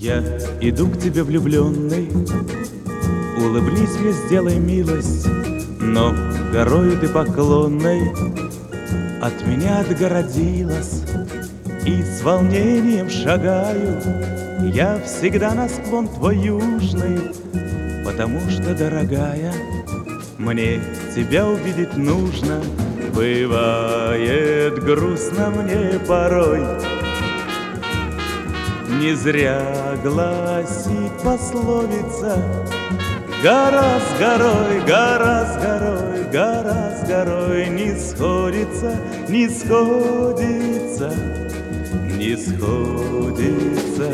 Я иду к тебе влюбленный, улыбнись мне, сделай милость, но горою ты поклонной от меня отгородилась. И с волнением шагаю я всегда на склон твой южный, потому что, дорогая, мне тебя увидеть нужно. Бывает грустно мне порой, не зря гласит пословица: гора с горой, гора с горой, гора с горой не сходится, не сходится, не сходится.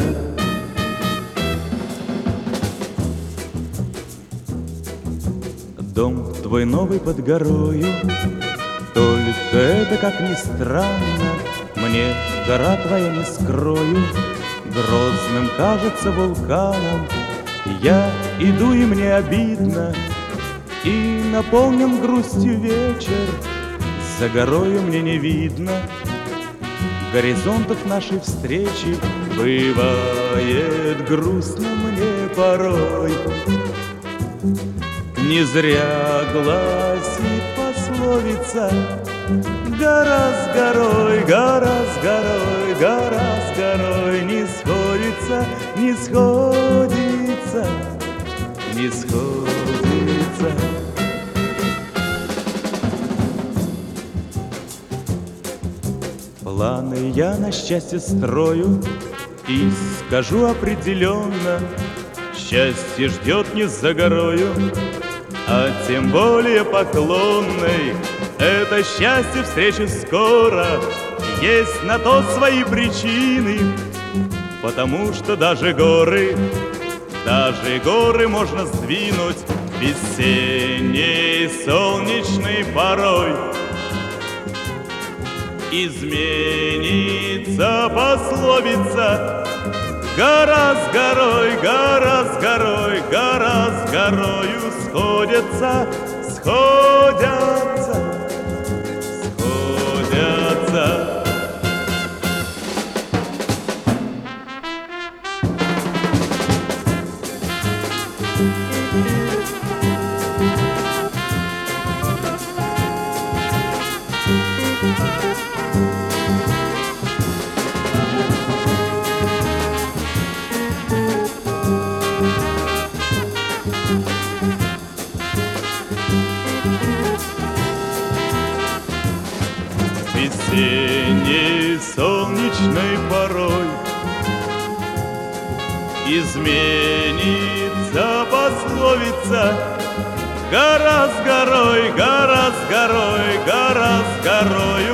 Дом твой новый под горою, только это, как ни странно, мне гора твоя, не скрою, грозным кажется вулканом. Я иду, и мне обидно, и наполнен грустью вечер. За горою мне не видно горизонтов нашей встречи. Бывает грустно мне порой, не зря гласит пословица: гора с горой, гора с горой, гора с горой не сходится, не сходится, не сходится. Планы я на счастье строю и скажу определенно: счастье ждет не за горою, а тем более поклонной. Это счастье встречи скоро, есть на то свои причины, потому что даже горы можно сдвинуть весенней солнечной порой. Изменится пословица: гора с горой, гора с горой, гора с горою сходятся, сходятся, сходятся. Весенней солнечной порой изменится пословица: гора с горой, гора с горой, гора с горою